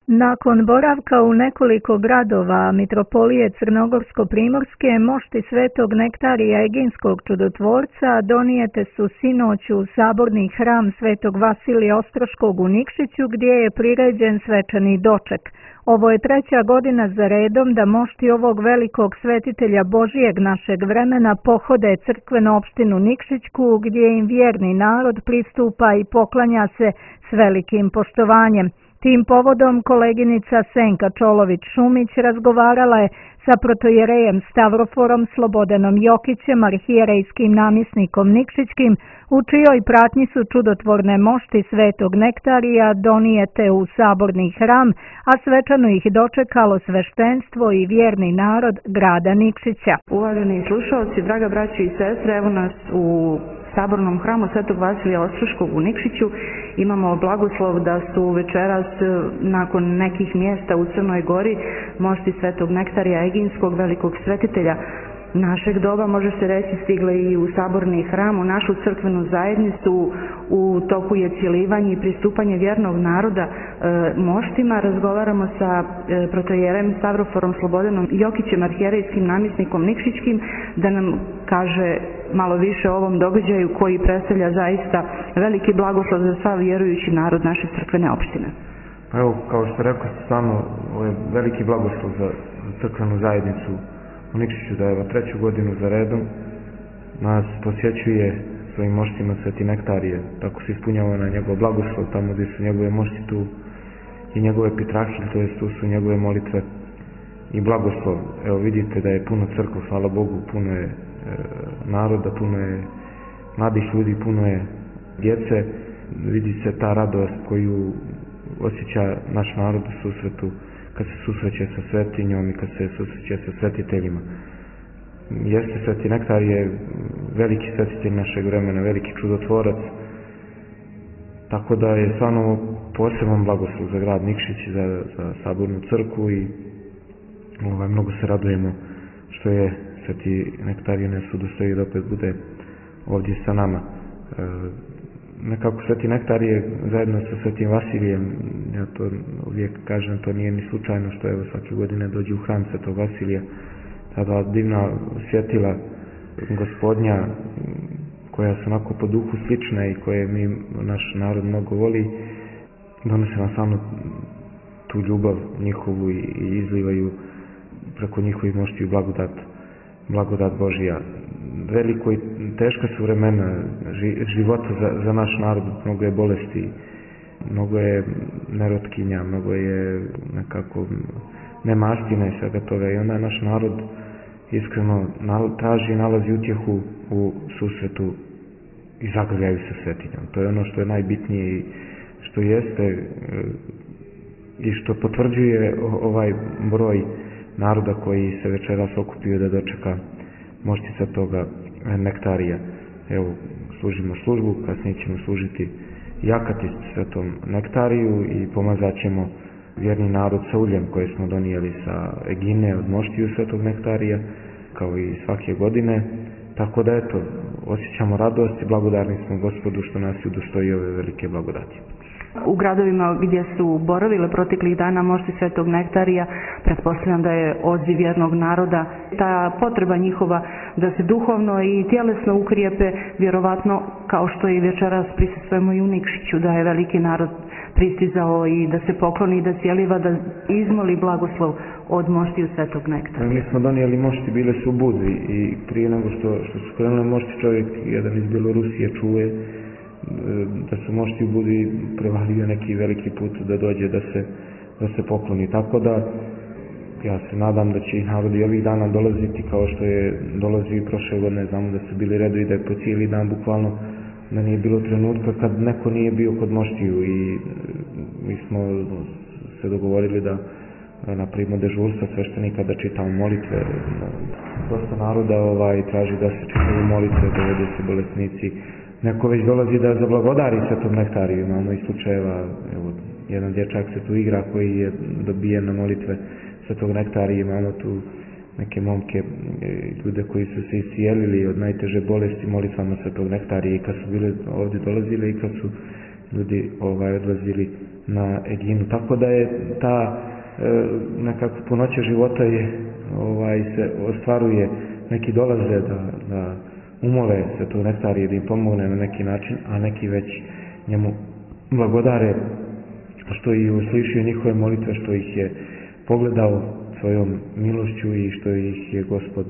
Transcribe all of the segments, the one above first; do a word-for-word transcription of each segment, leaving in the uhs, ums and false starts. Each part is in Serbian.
Nakon boravka u nekoliko gradova mitropolije Crnogorsko-primorske, mošti svetog Nektarija Eginskog čudotvorca donijete su sinoć u saborni hram svetog Vasilija Ostroškog u Nikšiću, gdje je priređen svečani doček. Ovo je treća godina za redom da mošti ovog velikog svetitelja Božijeg našeg vremena pohode crkvenu opštinu Nikšićku, gdje im vjerni narod pristupa i poklanja se s velikim poštovanjem. Tim povodom koleginica Senka Čolović-Šumić razgovarala je sa protojerejem Stavroforom Slobodanom Jokićem, arhijerejskim namjesnikom Nikšićkim, u čijoj pratnji su čudotvorne mošti svetog Nektarija donijete u saborni hram, a svečano ih dočekalo sveštenstvo i vjerni narod grada Nikšića. Uvaženi slušalci, draga braći i sestre, evo nas u sabornom hramu svetog Vasilija Ostroškog u Nikšiću. Imamo blagoslov da su večeras nakon nekih mjesta u Crnoj Gori mošti svetog Nektarija Eginskog, velikog svetitelja našeg doba, može se reći, stigle i u saborni hram, u našu crkvenu zajednicu. U toku je cjelivanje i pristupanje vjernog naroda e, moštima. Razgovaramo sa e, protojerem Stavroforom Slobodanom Jokićem, arhijerejskim namjesnikom Nikšićkim, da nam kaže malo više o ovom događaju koji predstavlja zaista veliki blagoslov za sav vjerujući narod naše crkvene opštine. Pa evo, kao što rekao ste, stvarno ovo je veliki blagoslov za, za crkvenu zajednicu u Nikšiću, da evo treću godinu za redom nas posjećuje svojim moštima sveti Nektarije. Tako se ispunjava na njegov blagoslov, tamo gdje su njegove mošti, tu i njegove pitrahilje, to jest tu su njegove molitve i blagoslov. Evo vidite da je puno crkva, hvala Bogu, puno je e, naroda, puno je mladih ljudi, puno je djece. Vidi se ta radost koju osjeća naš narod u susretu kad se susreće sa svetinjom i kad se susreće sa svetiteljima. Jeste, sveti Nektar je veliki svetitelj našeg vremena, veliki čudotvorac, tako da je stvarno poseban blagoslov za grad Nikšić, za, za sabornu crkvu i ovaj, mnogo se radujemo što je sveti Nektarije nas udostoji da opet bude ovdje sa nama. E, nekako sveti Nektarije zajedno sa svetim Vasilijem, ja to uvijek kažem, to nije ni slučajno što evo svake godine dođe u hram svetog Vasilija, tada divna svjetila gospodnja koja su onako po duhu slične i koje mi, naš narod, mnogo voli, donose nam samo tu ljubav njihovu i, i izlivaju preko njihovih moštiju blagodat, blagodat Božija. Veliko i teška su vremena života za, za naš narod, mnogo je bolesti, mnogo je nerotkinja, mnogo je nekako nemastina i svega toga, i onda naš narod iskreno traži i nalazi utjehu u susretu i zagrljaju sa svetinjom. To je ono što je najbitnije i što jeste i što potvrđuje ovaj broj naroda koji se večeras okupio da dočeka mošti svetoga Nektarija. Evo, služimo službu, kasnije ćemo služiti i akatist svetom Nektariju i pomazat ćemo vjerni narod sa uljem koje smo donijeli sa Egine od moštiju svetog Nektarija, kao i svake godine. Tako da eto, osjećamo radost i blagodarni smo Gospodu što nas udostoji ove velike blagodati. U gradovima gdje su boravile proteklih dana mošti svetog Nektarija, pretpostavljam da je odziv vjernog naroda, ta potreba njihova da se duhovno i tjelesno ukrijepe, vjerovatno kao što i večeras prisustvujemo i u Nikšiću, da je veliki narod pristizao i da se pokloni i da cijeliva, da izmoli blagoslov od moštiju svetog Nektarija. Mi smo donijeli mošti, bile su u Budvi i prije nego što, što su krenuli mošti, čovjek jedan iz Bjelorusije čuje da su mošti u Budvi prevalio neki veliki put da dođe da se, da se pokloni. Tako da ja se nadam da će i narod i ovih dana dolaziti kao što je dolazio i prošle godine. Znamo da su bili redovi, da je po cijeli dan bukvalno, da nije bilo trenutka kad neko nije bio kod moštiju i mi smo se dogovorili da napravimo dežurstva sveštenika, da čitamo molitve. Dosta naroda ovaj, traži da se čitaju molitve, da vode se bolesnici. Neko već dolazi da zablagodari svetom Nektariju. Imamo i slučajeva, evo, jedan dječak se tu igra koji je dobijen na molitve svetog Nektarija. Imamo tu neke momke, ljude koji su se iscijelili od najteže bolesti molitvama svetog Nektarija i kad su bile ovdje dolazile i kad su ljudi ovaj, odlazili na Eginu. Tako da je ta e, nekako punoća života je, ovaj, se ostvaruje, neki dolaze da, da umole Svetog Nektarija da im pomogne na neki način, a neki već njemu blagodare što je uslišio njihove molitve, što ih je pogledao svojom milošću i što ih je Gospod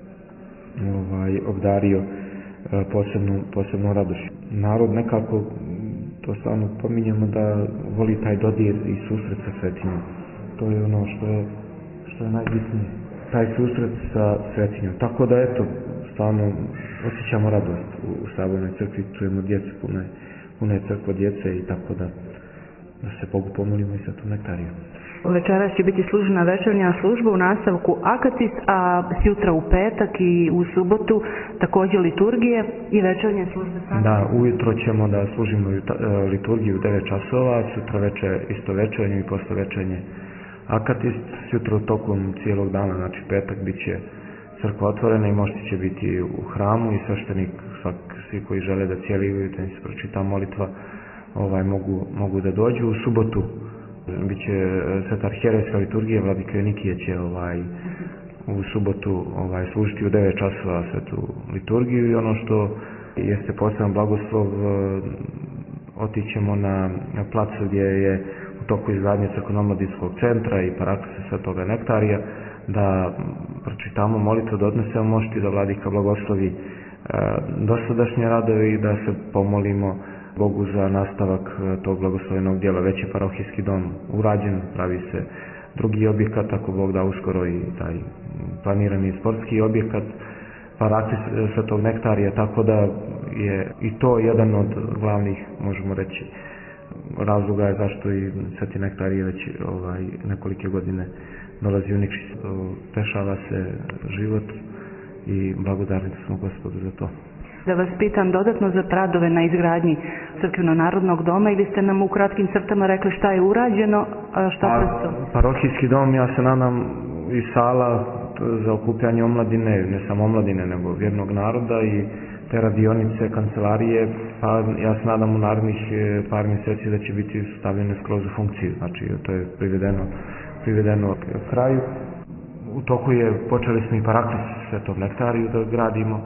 ovaj, obdario posebnu, posebnu radošću. Narod nekako, to stalno pominjamo, da voli taj dodir i susret sa svetinjom. To je ono što je, što je najbitnije, taj susret sa svetinjom. Tako da eto, stalno osjećamo radost u, u Sabornoj crkvi, čujemo djecu, pune, pune crkva djece i tako da, da se Bogu pomolimo i Svetom Nektariju. Večeras će biti služena večernja služba, u nastavku akatis, a sjutra u petak i u subotu također liturgije i večernje službe same. Da, ujutro ćemo da služimo liturgiju u devet časova, sutra večer isto večernje i posle večernje akatis. Sjutra tokom cijelog dana, znači petak, bit će crkva otvorena i mošti će biti u hramu i sveštenik, svak, svi koji žele da cijeli ujutro se pročita molitva, ovaj, mogu, mogu da dođu. U subotu biće sveta arhijerejska liturgija, vladika Jonikije će ovaj, u subotu ovaj, služiti u devet časova svetu liturgiju i ono što jeste poseban blagoslov, otićemo na, na placu gdje je u toku izgradnje crkveno-omladinskog centra i paraklisa Svetoga Nektarija, da pročitamo molitvu, da odnesemo mošti, da vladika blagoslovi e, dosadašnje radove i da se pomolimo Bogu za nastavak tog blagoslovenog dijela. Već je parohijski dom urađen, pravi se drugi objekat, ako Bog da uskoro i taj planirani sportski objekat, paraklis Svetog Nektarija, tako da je i to jedan od glavnih, možemo reći, razloga je zašto i Sveti Nektarije već ovaj, nekolike godine dolazi u Nikšić. Dešava se život i blagodarni smo Gospodu za to. Da vas pitam dodatno za radove na izgradnji crkveno-narodnog doma, ili ste nam u kratkim crtama rekli šta je urađeno, a šta predstavlja? Parohijski dom, ja se nadam, i sala za okupljanje omladine, ne samo omladine, nego vjernog naroda i te radionice, kancelarije, pa ja se nadam u narednih par mjeseci da će biti stavljene skroz u funkciju, znači to je privedeno, privedeno kraju. U toku je, počeli smo i paraklis Svetog Nektariju da gradimo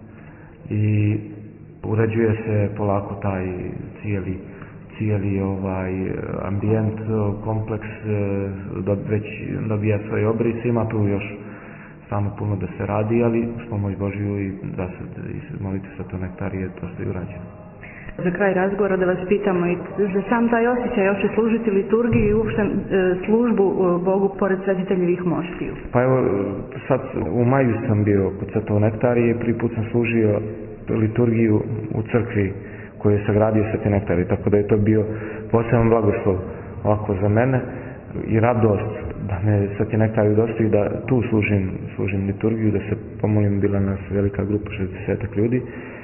i uređuje se polako taj cijeli, cijeli ovaj ambijent, kompleks do, već dobija svoje obrise, ima tu još samo puno da se radi, ali s pomoć Božiju i da se molite Svetog Nektarije, to sve je urađeno. Za kraj razgovora da vas pitamo i za sam taj osjećaj, hoće služiti liturgiju i uopšte službu Bogu pored svetiteljevih moštiju? Pa evo, sad u maju sam bio kod Svetog Nektarije i prvi put sam služio liturgiju u crkvi koju je sagradio Sveti Nektarije, tako da je to bio poseban blagoslov ovako za mene i radost da me Sveti Nektarije dostoji da tu služim, služim liturgiju, da se pomolim, bila nas velika grupa šezdeset ljudi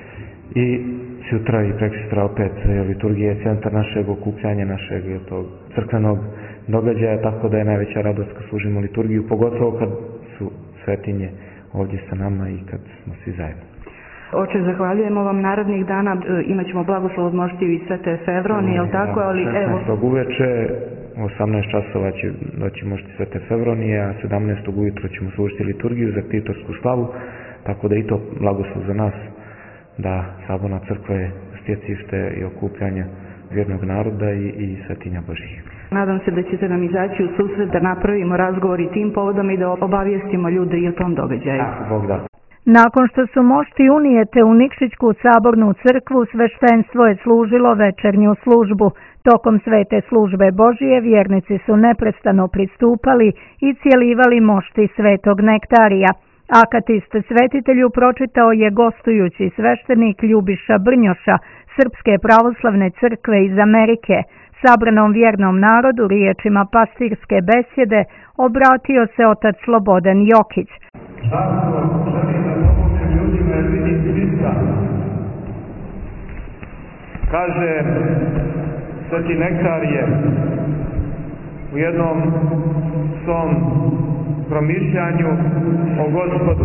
i sutra i prekstra opet liturgija je centar našeg okupljanja, našeg tog crkvenog događaja, tako da je najveća radost kad služimo liturgiju, pogotovo kad su svetinje ovdje sa nama i kad smo svi zajedno. Oče, zahvaljujemo vam, narednih dana imat ćemo blagoslov od moštiju i Svete Fevronije, je li tako? Ali, šesnaestog uveče, u osamnaest časova će doći mošti Svete Fevronije, a sedamnaestog ujutro ćemo služiti liturgiju za ktitorsku slavu, tako da i to blagoslov za nas, da Saborna crkva je stjecište i okupljanja vjernog naroda i, i svetinja Božih. Nadam se da ćete nam izaći u susret, da napravimo razgovor i tim povodom i da obavijestimo ljude i o tom događaju. Ako Bog da. Nakon što su mošti unijete u Nikšićku Sabornu crkvu, sveštenstvo je služilo večernju službu. Tokom svete službe Božije vjernici su neprestano pristupali i cijelivali mošti Svetog Nektarija. Akatist svetitelju pročitao je gostujući sveštenik Ljubiša Brnjoša, Srpske pravoslavne crkve iz Amerike. Sabranom vjernom narodu riječima pastirske besjede obratio se otac Slobodan Jokić. Zato želim da pomoćem ljudima jer vidim Hrista. Kaže Sveti Nektarije u jednom svom promišljanju o Gospodu.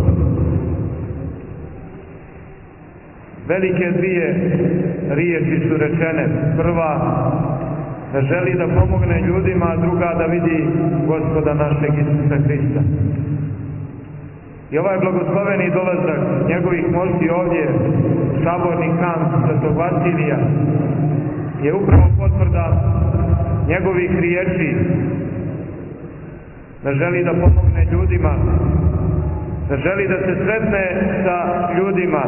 Velike dvije riječi su rečene. Prva, da želi da pomogne ljudima, a druga da vidi Gospoda našeg Isusa Hrista. I ovaj blagosloveni dolazak njegovih mošti ovdje u saborni hram Svetog Vasilija je upravo potvrda njegovih riječi da želi da pomogne ljudima, da želi da se sretne sa ljudima,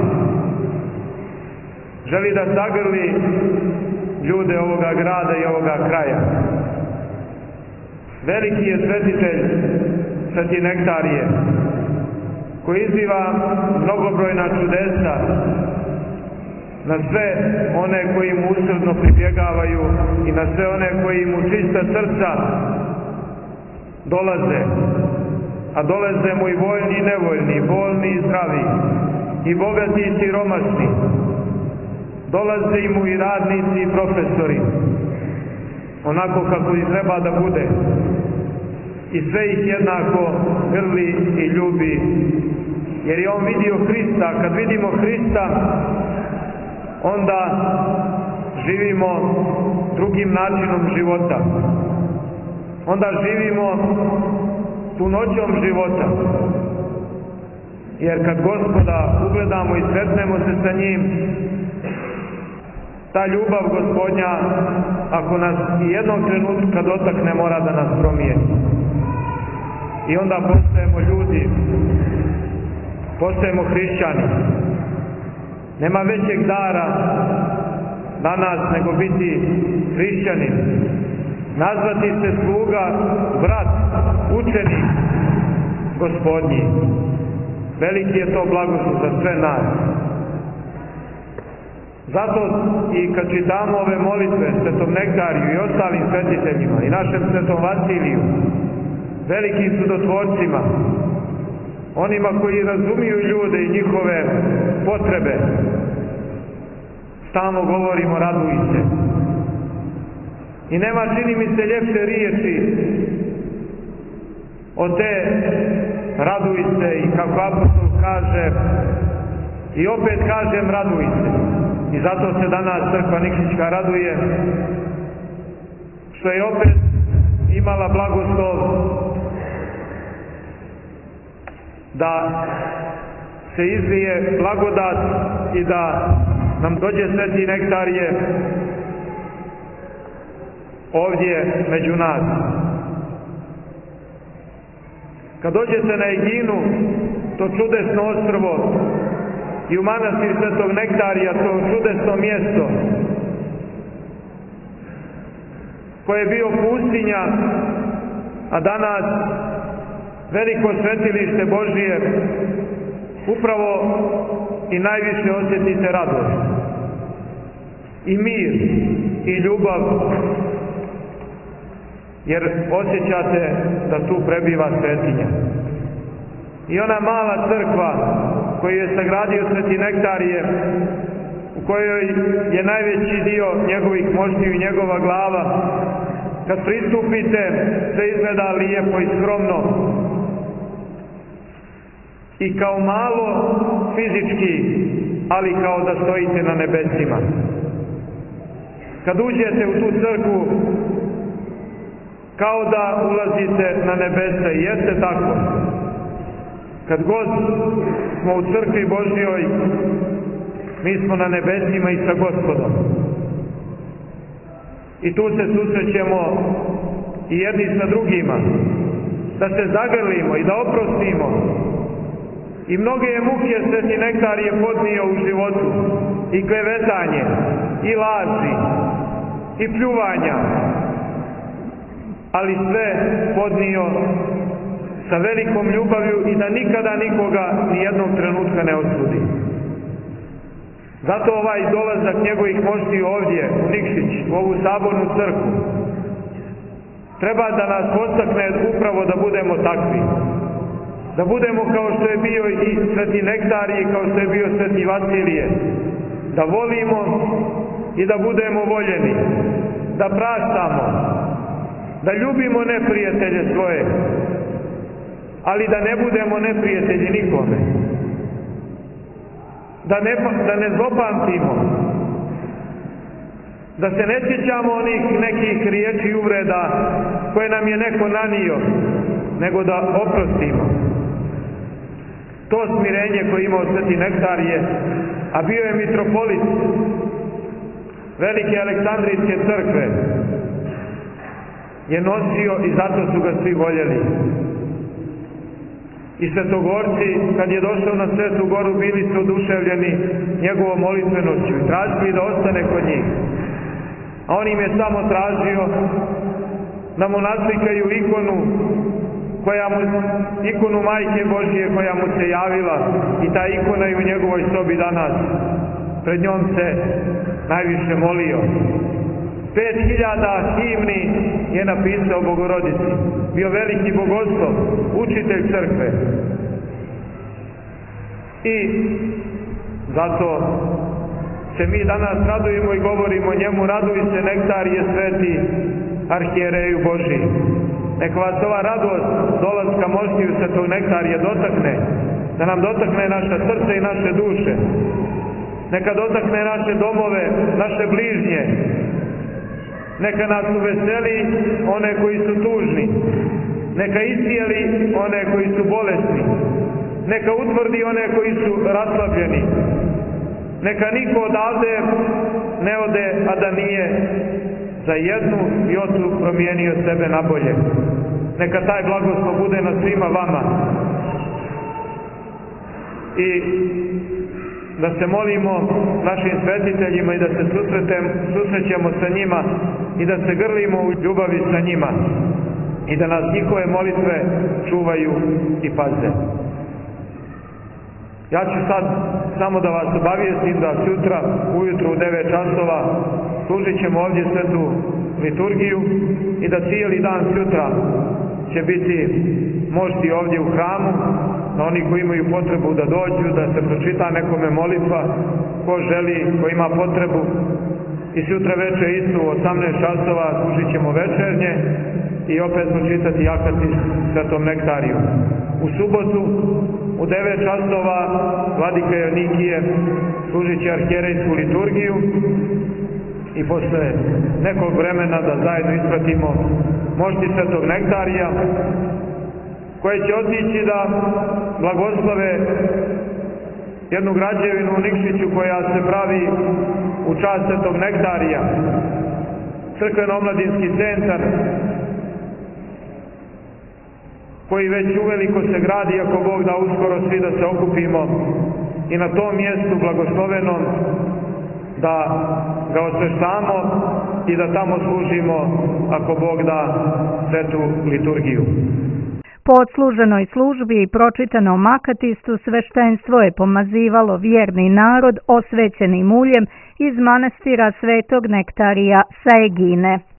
želi da zagrli ljude ovoga grada i ovoga kraja. Veliki je svetitelj Sveti Nektarije, koji izbiva mnogobrojna čudesa na sve one koji mu usrdno pribjegavaju i na sve one koji mu čista srca dolaze, a dolaze mu i voljni i nevoljni, bolni i zdravi, i bogati i siromašni, dolaze mu i radnici i profesori, onako kako i treba da bude, i sve ih jednako grli i ljubi, jer je on vidio Hrista. Kad vidimo Hrista, onda živimo drugim načinom života, onda živimo punoćom života, jer kad Gospoda ugledamo i sretnemo se sa njim, ta ljubav Gospodnja, ako nas i jednog trenutka dotakne, mora da nas promijeni. I onda postajemo ljudi, postajemo hrišćani. Nema većeg dara danas nego biti hrišćanin, nazvati se sluga, brat, učenik Gospodnji. Veliki je to blagoslov za sve nas. Zato i kad čitamo ove molitve Svetom Nektariju i ostalim svetiteljima i našem Svetom Vasiliju, velikim čudotvorcima, onima koji razumiju ljude i njihove potrebe, stalno govorimo raduj se. I nema, čini mi se, ljepše riječi od te raduj se, i kako apostol kaže, i opet kažem raduj se. I zato se danas crkva Nikšićka raduje što je opet imala blagoslov da se izlije blagodat i da nam dođe Sveti Nektarije ovdje među nas. Kad dođete na Eginu, to čudesno ostrvo, i u manastir Svetog Nektarija, to čudesno mjesto koje je bio pustinja, a danas veliko svetilište Božije, upravo i najviše osjetite radost i mir i ljubav, jer osjećate da tu prebiva svetinja. I ona mala crkva koju je sagradio Sveti Nektarije, u kojoj je najveći dio njegovih moštiju i njegova glava, kad pristupite, sve izgleda lijepo i skromno i kao malo fizički, ali kao da stojite na nebesima. Kad uđete u tu crkvu, kao da ulazite na nebesa, i jeste tako. Kad god smo u crkvi Božjoj, mi smo na nebesima i sa Gospodom. I tu se susrećemo i jedni sa drugima, da se zagrlimo i da oprostimo. I mnoge je muke Sveti Nektarije podnio u životu, i klevetanje, i laži, i pljuvanja, ali sve podnio sa velikom ljubavlju i da nikada nikoga ni jednog trenutka ne osudi. Zato ovaj dolazak njegovih moštiju ovdje u Nikšić, u ovu sabornu crkvu, treba da nas podstakne upravo da budemo takvi. Da budemo kao što je bio i Sveti Nektarije, kao što je bio Sveti Vasilije. Da volimo i da budemo voljeni. Da praštamo. Da ljubimo neprijatelje svoje. Ali da ne budemo neprijatelji nikome. Da ne, da ne zlopamtimo. Da se ne sjećamo onih nekih riječi uvreda koje nam je neko nanio, nego da oprostimo. To smirenje koje imao Sveti Nektarije, a bio je mitropolit Velike Aleksandrijske crkve, je nosio i zato su ga svi voljeli. I svetogorci, kad je došao na Svetu goru, bili su oduševljeni njegovom molitvenošću i tražili da ostane kod njih. A on im je samo tražio da mu naslikaju ikonu, koja mu, ikonu Majke Božije koja mu se javila, i ta ikona je u njegovoj sobi danas. Pred njom se najviše molio. Pet hiljada himni je napisao Bogorodici. Bio veliki bogoslov, učitelj crkve. I zato se mi danas radujemo i govorimo njemu: raduj se Nektarije sveti arhijereju Božiji. Neka vas ova radost dolaska moštiju Svetog Nektarije dotakne, da nam dotakne naša srce i naše duše. Neka dotakne naše domove, naše bližnje. Neka nas uveseli one koji su tužni. Neka iscijeli one koji su bolesni. Neka utvrdi one koji su raslabljeni. Neka niko odavde ne ode, a da nije za jednu jotu promijenio sebe na bolje. Neka taj blagoslov bude na svima vama. I da se molimo našim svetiteljima i da se susrećemo sa njima i da se grlimo u ljubavi sa njima i da nas njihove molitve čuvaju i paze. Ja ću sad samo da vas obavijestim da sutra ujutru u devet časova služit ćemo ovdje svetu liturgiju i da cijeli dan sutra će biti mošti ovdje u hramu, da oni koji imaju potrebu da dođu, da se pročita nekome molitva, ko želi, ko ima potrebu. I sutra večer isto u osamnaest časova služit ćemo večernje i opet pročitati akatis Svetom Nektariju. U subotu u devet časova vladika Jonikije služit će arhijerejsku liturgiju i posle nekog vremena da zajedno ispratimo mošti Svetog Nektarija, koje će otići da blagoslove jednu građevinu u Nikšiću koja se pravi u čast Svetog Nektarija, crkveno-omladinski centar koji već uveliko se gradi, ako Bog da uskoro svi da se okupimo i na tom mjestu blagoslovenom da ga osveštamo i da tamo služimo, ako Bog da, svetu liturgiju. Po odsluženoj službi i pročitanom akatistu sveštenstvo je pomazivalo vjerni narod osvećenim uljem iz manastira Svetog Nektarija sa Egine.